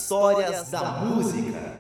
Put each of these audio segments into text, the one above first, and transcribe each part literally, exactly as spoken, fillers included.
Histórias da Música.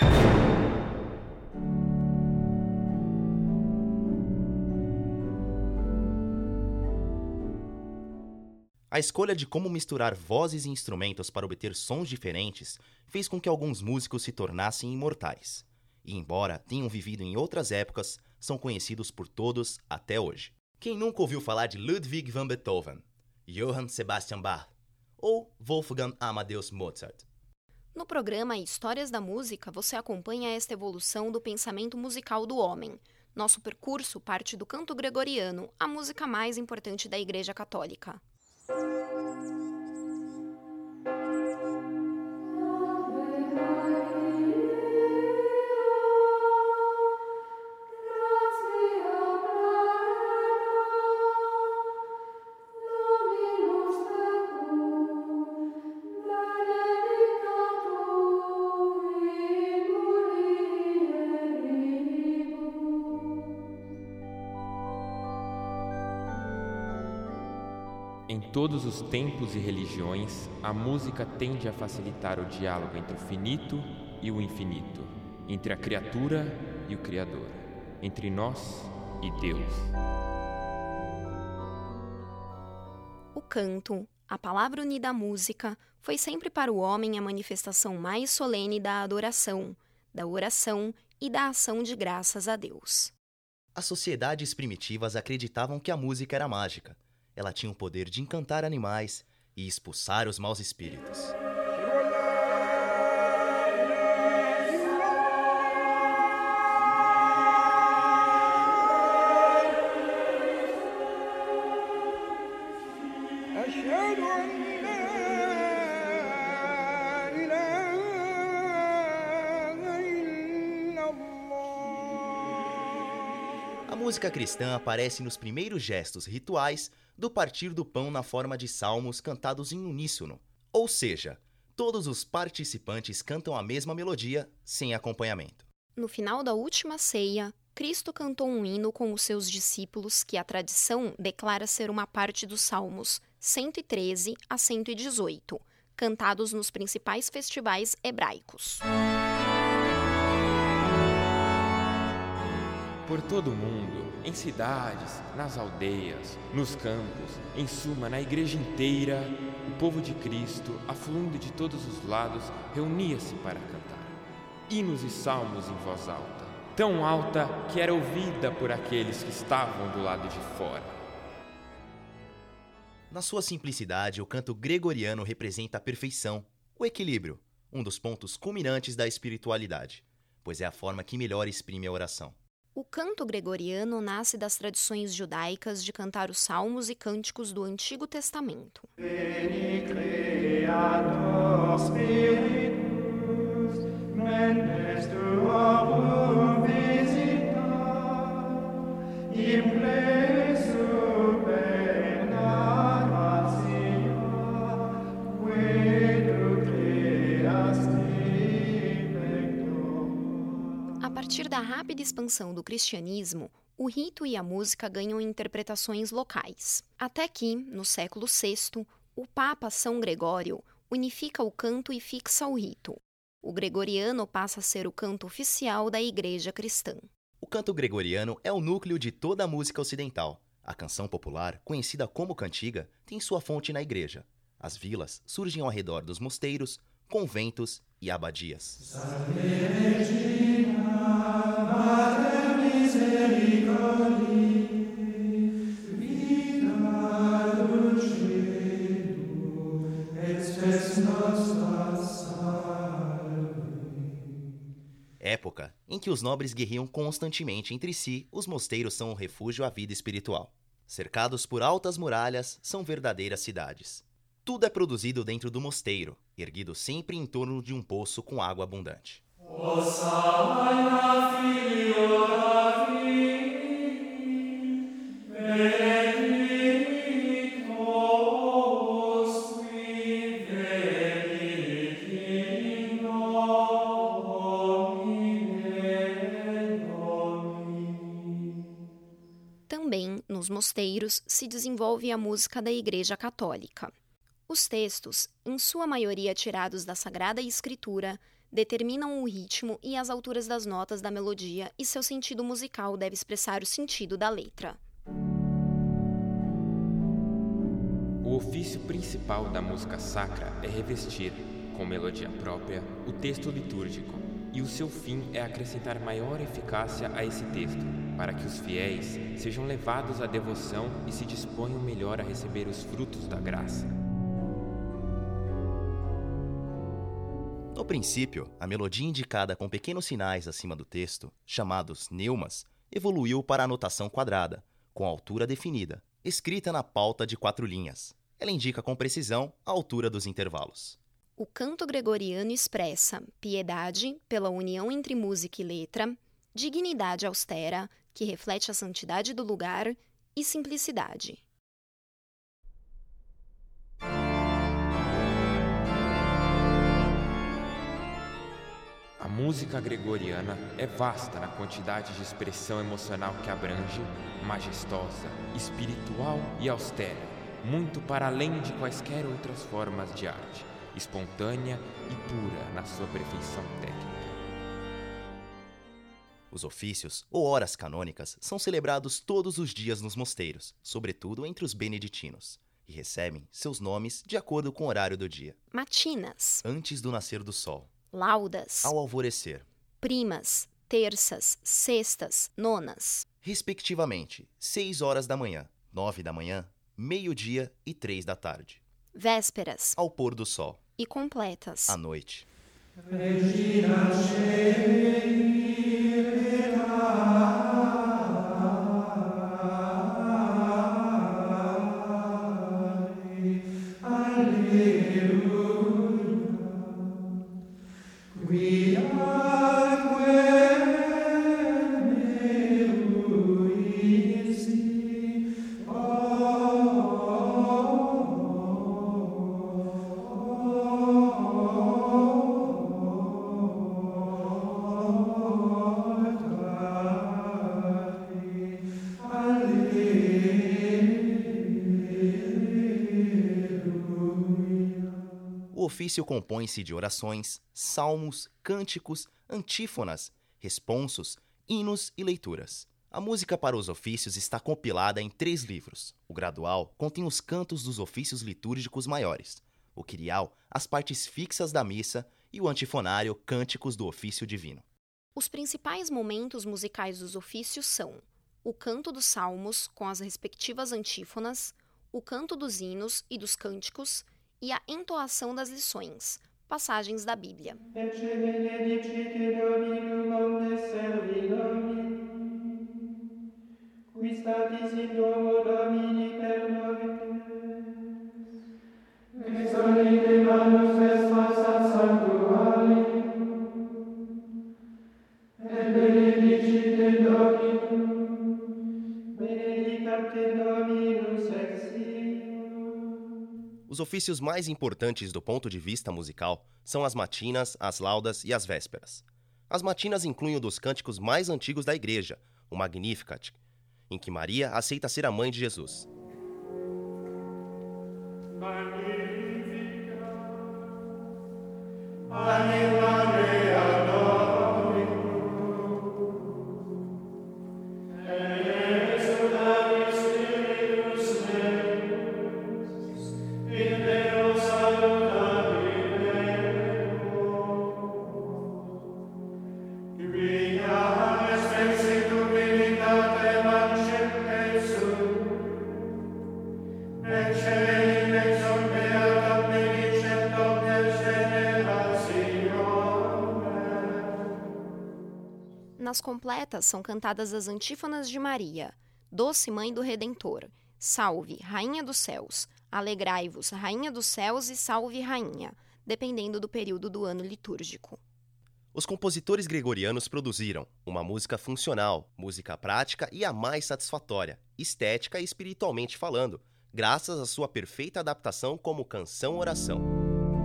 A escolha de como misturar vozes e instrumentos para obter sons diferentes fez com que alguns músicos se tornassem imortais. E embora tenham vivido em outras épocas, são conhecidos por todos até hoje. Quem nunca ouviu falar de Ludwig van Beethoven, Johann Sebastian Bach ou Wolfgang Amadeus Mozart? No programa Histórias da Música, você acompanha esta evolução do pensamento musical do homem. Nosso percurso parte do canto gregoriano, a música mais importante da Igreja Católica. Em todos os tempos e religiões, a música tende a facilitar o diálogo entre o finito e o infinito, entre a criatura e o Criador, entre nós e Deus. O canto, a palavra unida à música, foi sempre para o homem a manifestação mais solene da adoração, da oração e da ação de graças a Deus. As sociedades primitivas acreditavam que a música era mágica. Ela tinha o poder de encantar animais e expulsar os maus espíritos. A música cristã aparece nos primeiros gestos rituais do partir do pão na forma de salmos cantados em uníssono, ou seja, todos os participantes cantam a mesma melodia sem acompanhamento. No final da última ceia, Cristo cantou um hino com os seus discípulos que a tradição declara ser uma parte dos salmos cento e treze a cento e dezoito, cantados nos principais festivais hebraicos. Por todo o mundo, em cidades, nas aldeias, nos campos, em suma, na igreja inteira, o povo de Cristo, afluindo de todos os lados, reunia-se para cantar hinos e salmos em voz alta, tão alta que era ouvida por aqueles que estavam do lado de fora. Na sua simplicidade, o canto gregoriano representa a perfeição, o equilíbrio, um dos pontos culminantes da espiritualidade, pois é a forma que melhor exprime a oração. O canto gregoriano nasce das tradições judaicas de cantar os salmos e cânticos do Antigo Testamento. Veni Creator Spiritus, mendes tuorum visita, impresso pena gratia, que tu creasti pector. A partir da rápida expansão do cristianismo, o rito e a música ganham interpretações locais. Até que, no século sexto, o Papa São Gregório unifica o canto e fixa o rito. O gregoriano passa a ser o canto oficial da Igreja Cristã. O canto gregoriano é o núcleo de toda a música ocidental. A canção popular, conhecida como cantiga, tem sua fonte na igreja. As vilas surgem ao redor dos mosteiros, conventos e abadias. Salve Regina, Mater Misericordiae, vita dulcedo, et spes nostra salve. Época em que os nobres guerreiam constantemente entre si, os mosteiros são um refúgio à vida espiritual. Cercados por altas muralhas, são verdadeiras cidades. Tudo é produzido dentro do mosteiro, erguido sempre em torno de um poço com água abundante. Hosanna Filio David, benedictus qui venit in nomine Domini. Também, nos mosteiros, se desenvolve a música da Igreja Católica. Os textos, em sua maioria tirados da Sagrada Escritura, determinam o ritmo e as alturas das notas da melodia e seu sentido musical deve expressar o sentido da letra. O ofício principal da música sacra é revestir, com melodia própria, o texto litúrgico, e o seu fim é acrescentar maior eficácia a esse texto, para que os fiéis sejam levados à devoção e se disponham melhor a receber os frutos da graça. No princípio, a melodia indicada com pequenos sinais acima do texto, chamados neumas, evoluiu para a notação quadrada, com altura definida, escrita na pauta de quatro linhas. Ela indica com precisão a altura dos intervalos. O canto gregoriano expressa piedade pela união entre música e letra, dignidade austera, que reflete a santidade do lugar, e simplicidade. A música gregoriana é vasta na quantidade de expressão emocional que abrange, majestosa, espiritual e austera, muito para além de quaisquer outras formas de arte, espontânea e pura na sua perfeição técnica. Os ofícios, ou horas canônicas, são celebrados todos os dias nos mosteiros, sobretudo entre os beneditinos, e recebem seus nomes de acordo com o horário do dia. Matinas, Antes do nascer do sol, laudas, ao alvorecer, primas, terças, sextas, nonas. respectivamente, seis horas da manhã, nove da manhã, meio-dia e três da tarde, Vésperas ao pôr do sol, e completas. à noite. Regina Celi O ofício compõe-se de orações, salmos, cânticos, antífonas, responsos, hinos e leituras. A música para os ofícios está compilada em três livros. O gradual contém os cantos dos ofícios litúrgicos maiores, o quirial, as partes fixas da missa, e o antifonário, cânticos do ofício divino. Os principais momentos musicais dos ofícios são o canto dos salmos, com as respectivas antífonas, o canto dos hinos e dos cânticos, e a entoação das lições, passagens da Bíblia. Ecce benedicite Dominum omnes servinomi, qui statis in domo Domini per nobis, exolite manus est ad sanctuari, et benedicite Dominum, benedicat te Dominus ex nihilo. Os ofícios mais importantes do ponto de vista musical são as matinas, as laudas e as vésperas. As matinas incluem um dos cânticos mais antigos da Igreja, o Magnificat, em que Maria aceita ser a mãe de Jesus. Nas completas são cantadas as antífonas de Maria, Doce Mãe do Redentor, Salve, Rainha dos Céus, Alegrai-vos, Rainha dos Céus e Salve, Rainha, dependendo do período do ano litúrgico. Os compositores gregorianos produziram uma música funcional, música prática e a mais satisfatória, estética e espiritualmente falando, graças à sua perfeita adaptação como canção-oração.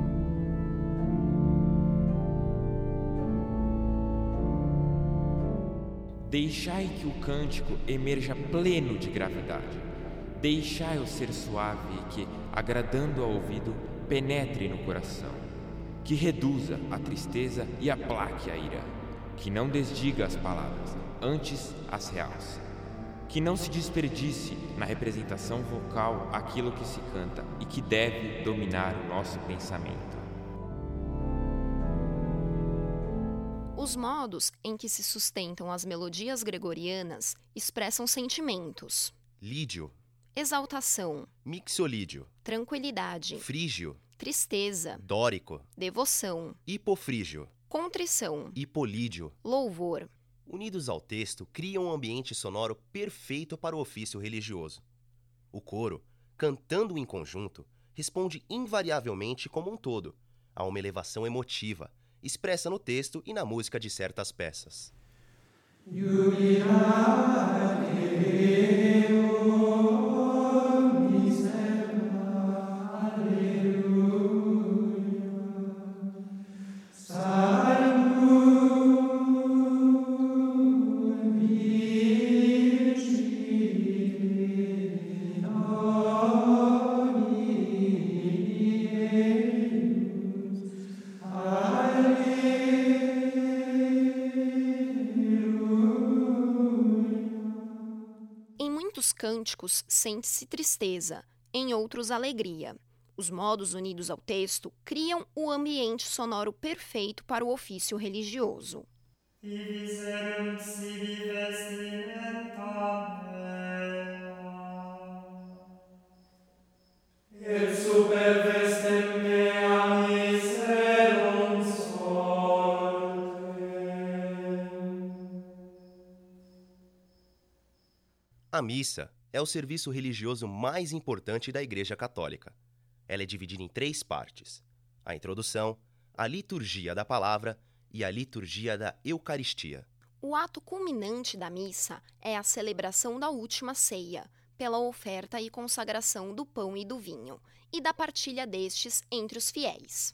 Deixai que o cântico emerja pleno de gravidade. Deixai-o ser suave e que, agradando ao ouvido, penetre no coração, que reduza a tristeza e aplaque a ira, que não desdiga as palavras, antes as realce, que não se desperdice na representação vocal aquilo que se canta e que deve dominar o nosso pensamento. Os modos em que se sustentam as melodias gregorianas expressam sentimentos: lídio, exaltação, mixolídio, tranquilidade, frígio, tristeza, dórico, devoção, hipofrígio, contrição, hipolídio. louvor. Unidos ao texto, criam um ambiente sonoro perfeito para o ofício religioso. O coro, cantando em conjunto, responde invariavelmente como um todo, a uma elevação emotiva, expressa no texto e na música de certas peças. Em muitos cânticos sente-se tristeza, em outros alegria. Os modos unidos ao texto criam o ambiente sonoro perfeito para o ofício religioso. Iviserunt sibi vestimenta mea, et super vestem mea miserum sortem. A missa é o serviço religioso mais importante da Igreja Católica. Ela é dividida em três partes: a introdução, a liturgia da palavra e a liturgia da Eucaristia. O ato culminante da missa é a celebração da última ceia, pela oferta e consagração do pão e do vinho, e da partilha destes entre os fiéis.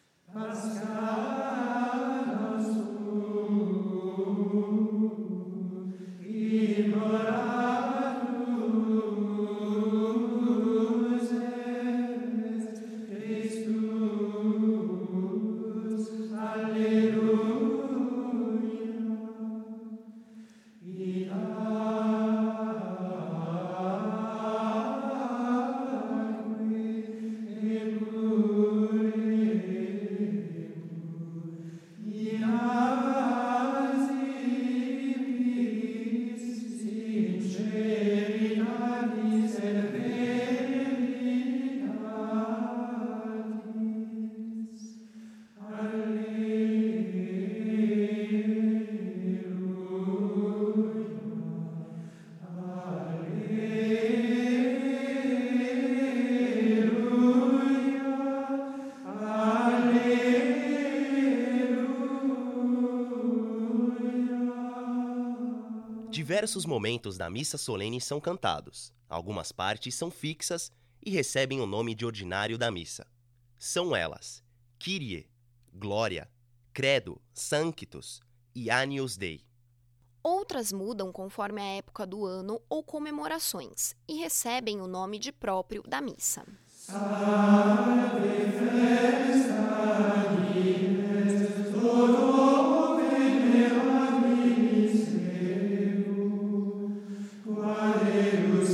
Diversos momentos da missa solene são cantados. Algumas partes são fixas e recebem o nome de ordinário da missa. São elas: Kyrie, Glória, Credo, Sanctus e Agnus Dei. Outras mudam conforme a época do ano ou comemorações e recebem o nome de próprio da missa. Salve festa dies, todo venera miserum, quaerus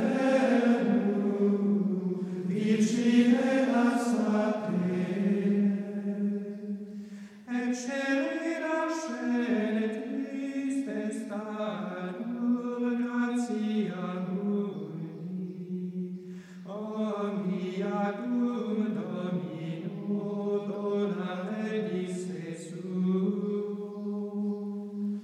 inferno, vicine lastate, et celera scene triste statur gratia Dei, omniadum Domino dona enis Jesum.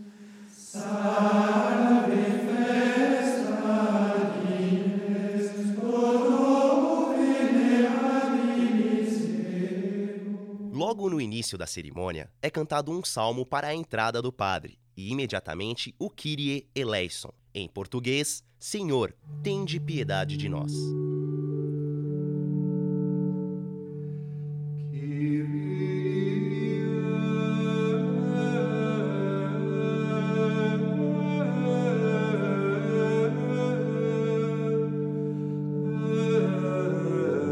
Salve festa dies, todo venerari miserum. Logo no início da cerimônia, é cantado um salmo para a entrada do padre e imediatamente o Kyrie eleison. Em português, Senhor, tende piedade de nós. Kyrie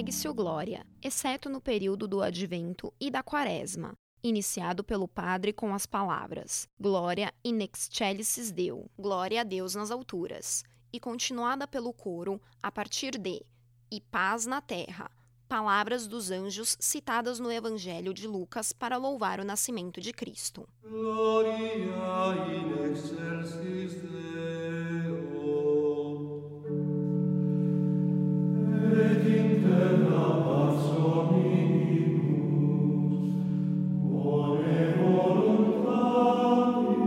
segue-se o Glória, exceto no período do Advento e da Quaresma, iniciado pelo padre com as palavras Glória in excelsis Deo, glória a Deus nas alturas, e continuada pelo coro a partir de e paz na terra, palavras dos anjos citadas no Evangelho de Lucas para louvar o nascimento de Cristo. Gloria in excelsis Deo, et in terra pax hominibus, bone voluntatis,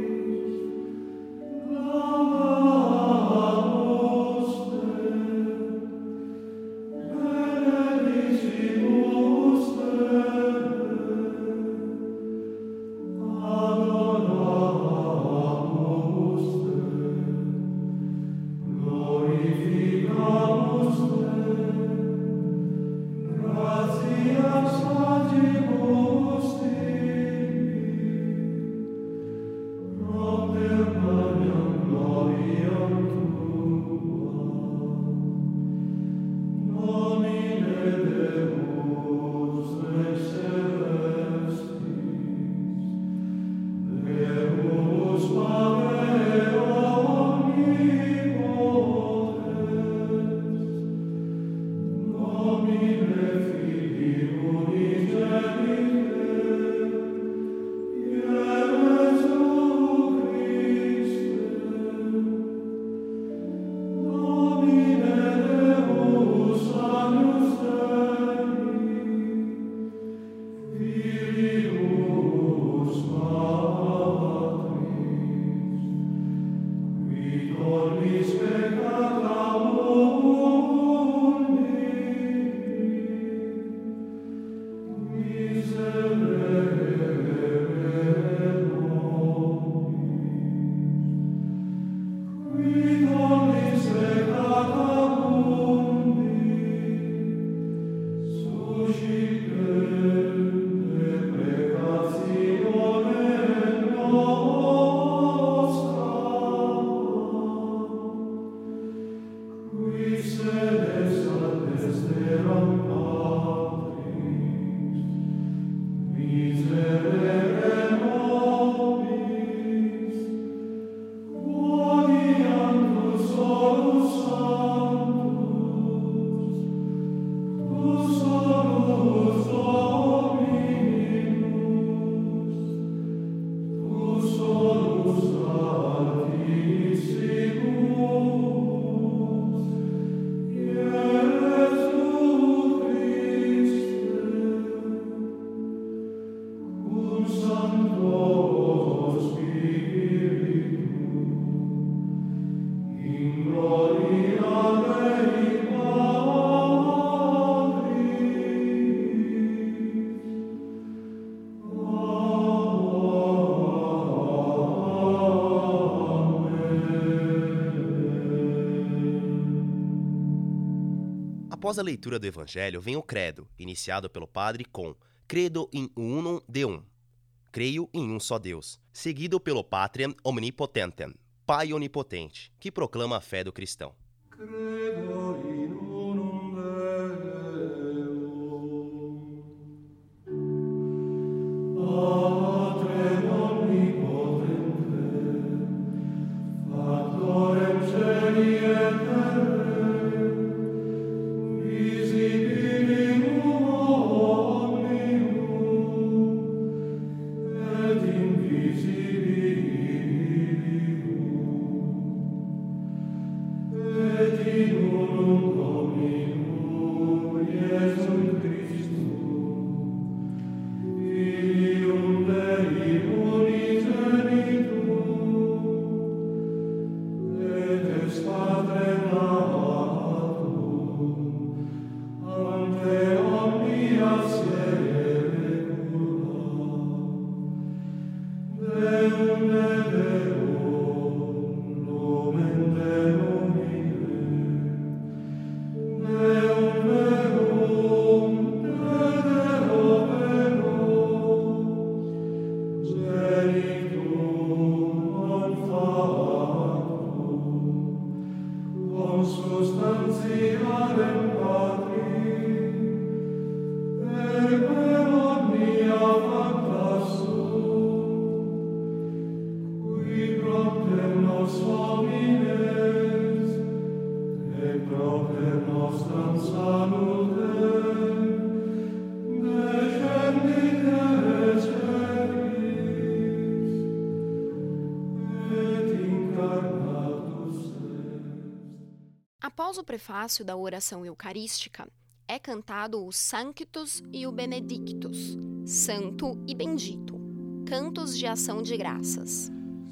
laudamus Te, benedicimus Te, adoramus Te, glorificamus Te, gratias facimus Tibi, propter magnam gloriam Tua, nomine Deus ex celestis, Deus Padre omnipotens, nomine Filii unigenite, Iesu Christe, nomine Deus Agnus Dei, Filius Patris, qui tollis peccata mundi, miserere nobis, qui tollis peccata mundi, suscite deprecatione nostra, qui sedes ad dexteram Patris, miserere nobis, quoniantus solus sanctus, tu solus Dominus, tu solus Altissimus, Iesu Christe, cum Sancto Spiritu, in gloria Dei Após a leitura do Evangelho vem o Credo, iniciado pelo padre com Credo in unum Deum, creio em um só Deus, seguido pelo Patrem Omnipotentem, Pai Onipotente, que proclama a fé do cristão. Credo in unum Deum, Patrem Omnipotentem, Factorem Caeli et terrae, visibilibus omnium, et invisibilibus, et in unum nostram salutem, descendite et incarnatus est. Após o prefácio da oração eucarística, é cantado o Sanctus e o Benedictus, Santo e Bendito, cantos de ação de graças.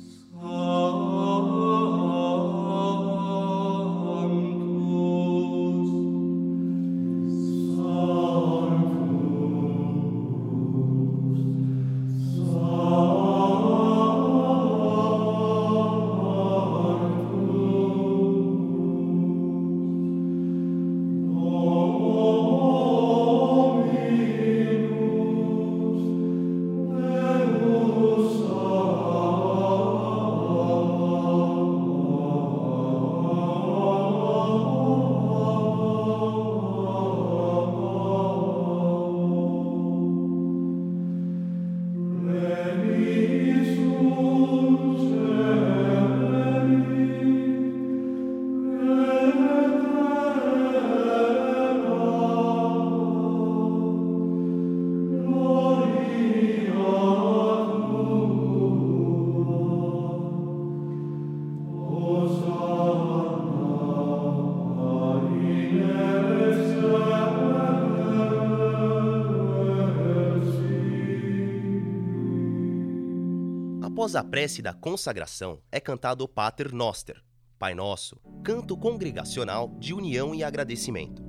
Após a prece da consagração, é cantado o Pater Noster, Pai Nosso, canto congregacional de união e agradecimento.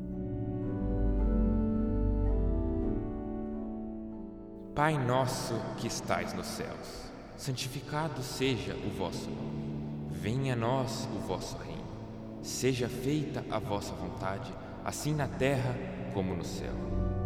Pai nosso que estais nos céus, santificado seja o vosso nome. Venha a nós o vosso reino. Seja feita a vossa vontade, assim na terra como no céu.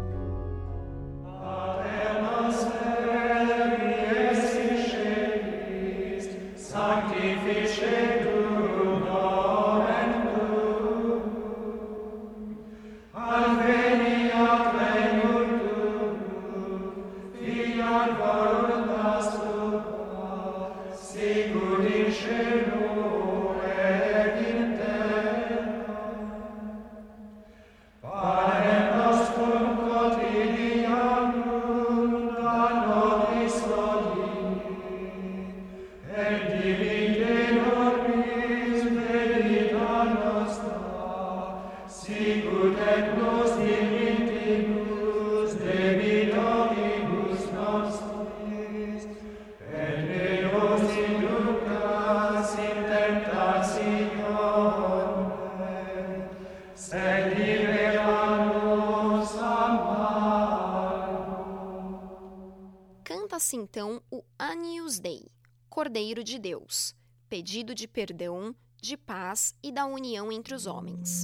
Canta-se então o Agnus Dei, Cordeiro de Deus, pedido de perdão, de paz e da união entre os homens.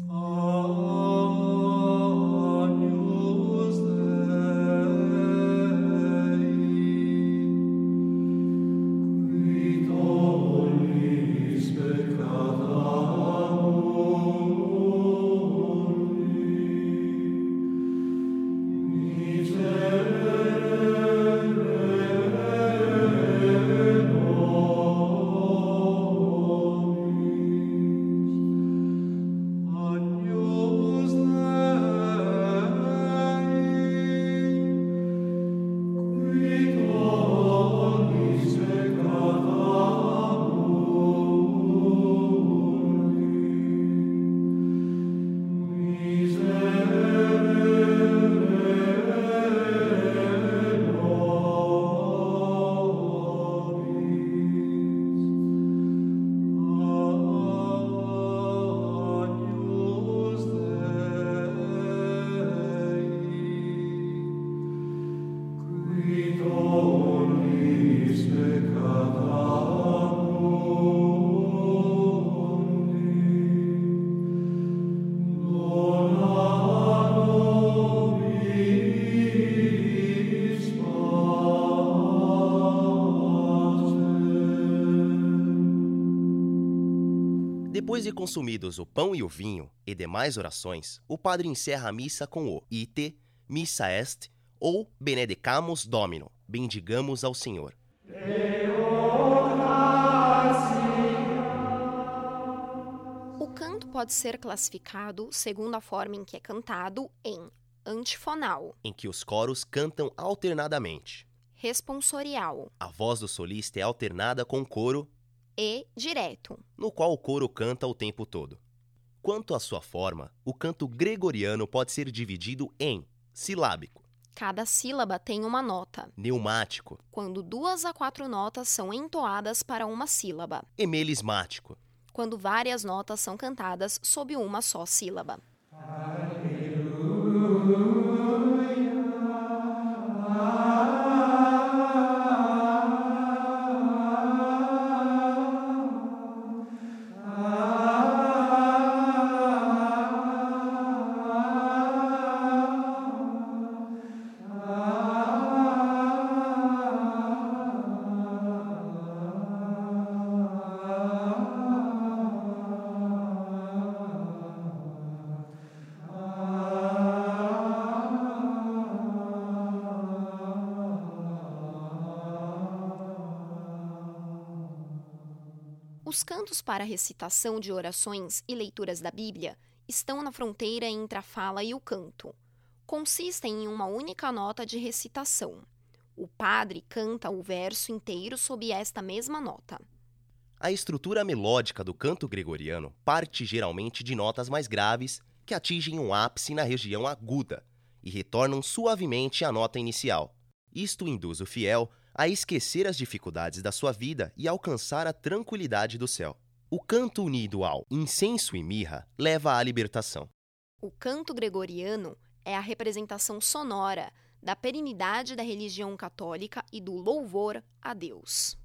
Agnus Dei, qui tollis peccata mundi, miserere nobis. Agnus Depois de consumidos o pão e o vinho e demais orações, o padre encerra a missa com o Ite, Missa Est ou Benedicamus Domino, bendigamos ao Senhor. O canto pode pode ser classificado, segundo a forma em que é cantado, em antifonal, em que os coros cantam alternadamente. responsorial A voz do solista é alternada com o coro, e direto. no qual o coro canta o tempo todo. Quanto à sua forma, o canto gregoriano pode ser dividido em silábico, Cada sílaba tem uma nota, neumático quando duas a quatro notas são entoadas para uma sílaba, e melismático. quando várias notas são cantadas sob uma só sílaba. Os cantos para recitação de orações e leituras da Bíblia estão na fronteira entre a fala e o canto. Consistem em uma única nota de recitação. O padre canta o verso inteiro sob esta mesma nota. A estrutura melódica do canto gregoriano parte geralmente de notas mais graves que atingem um ápice na região aguda e retornam suavemente à nota inicial. Isto induz o fiel a esquecer as dificuldades da sua vida e alcançar a tranquilidade do céu. O canto unido ao incenso e mirra leva à libertação. O canto gregoriano é a representação sonora da perenidade da religião católica e do louvor a Deus.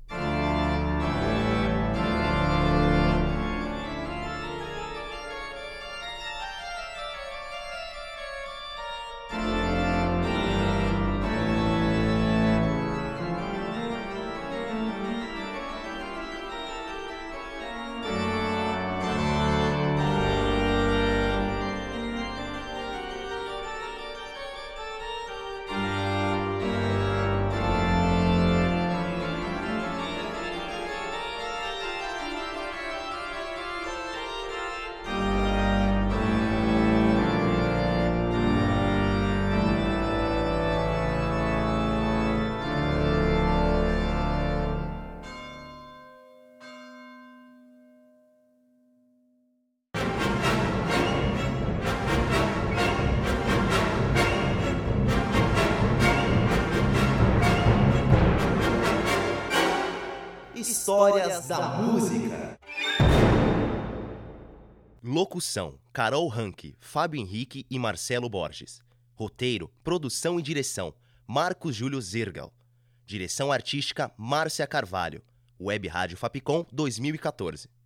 Histórias da música. Locução: Carol Ranke, Fábio Henrique e Marcelo Borges. Roteiro, produção e direção: Marcos Júlio Zergal. Direção artística: Márcia Carvalho. Web Rádio Fapcom dois mil e quatorze.